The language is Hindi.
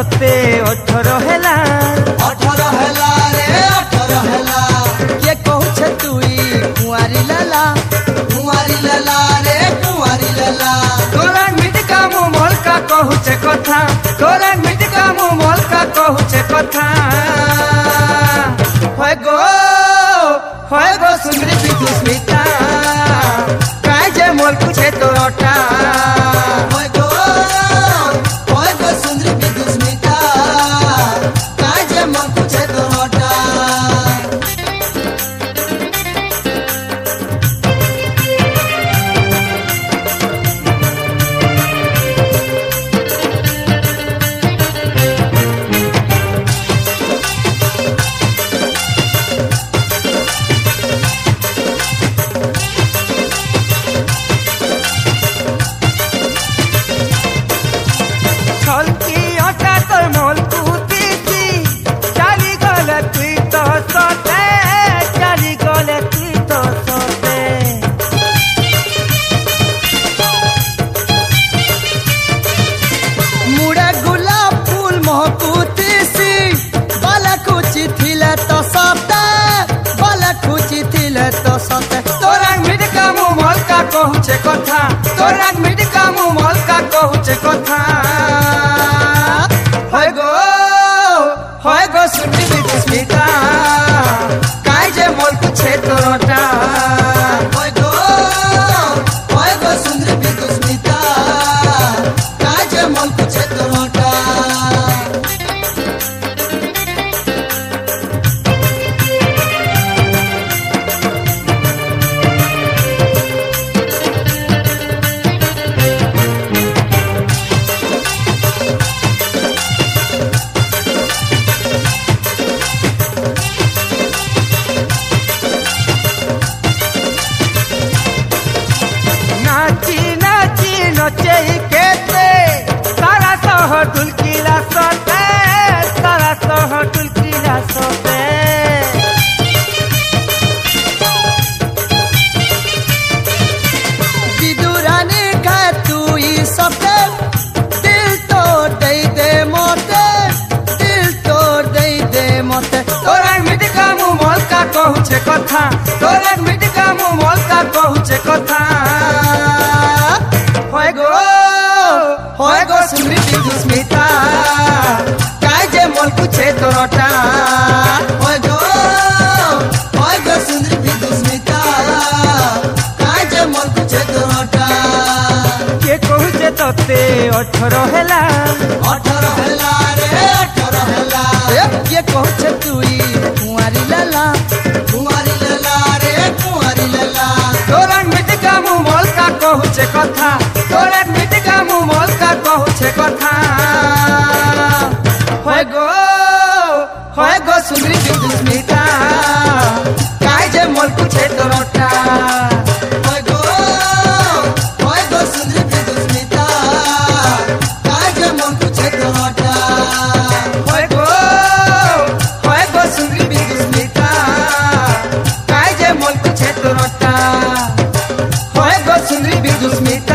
तोते 18 हेला 18 हेला रे 18 हेला के कहू छे तुई कुंवारी लाला रे कुंवारी लाला तोरा मिटका मु मोलका कहू छे कथा तोरा मिटका मु मोलका कहू छे कथा होय गो सुंदरी बिदु स्मिता काय जे मोल पूछे तोरटा होय गो सुंदरी बिदु स्मिता काय जे मोल पूछे तोरटा कहू छे कथा तोरा मिटका मु मोलका कहू छे कथा होय गो सुंदरी बिदु स्मिता काय जे मोल पूछे तोरटा होय गो सुंदरी बिदु स्मिता काय जे मोल पूछे तोरटा नचे केते सारा शहर ढुलकिला सोते सारा शहर ढुलकिला सोते विदुरानी का तू ही सोते दिल तोड़ दे मोते दिल तोड़ दे मोते तोरा मिटका मु मोलका कहू छे कथा तोरा मिटका मु मोलका कहू छे कथा होय गो सुंदरी बिदु स्मिता काय जे मोल पूछे तोरटा होय गो सुंदरी बिदु स्मिता काय जे मोल पूछे तोरटा के कहू छे तोते 18 हेला 18 हेला रे 18 हेला के कहू छे तुई कुंवारी लाला रे कुंवारी लाला तोरा मिटका मु मोलका कहू छे कथा तोरा मिटका मु मोलका कहू छे कथा होय गो सुंदरी बिदु स्मिता काय जे मोल पूछे तोरटा होय गो सुंदरी बिदु स्मिता काय जे मोल पूछे तोरटा होय गो सुंदरी बिदु स्मिता काय जे मोल पूछे तोरटा होय गो सुंदरी बिदु स्मिता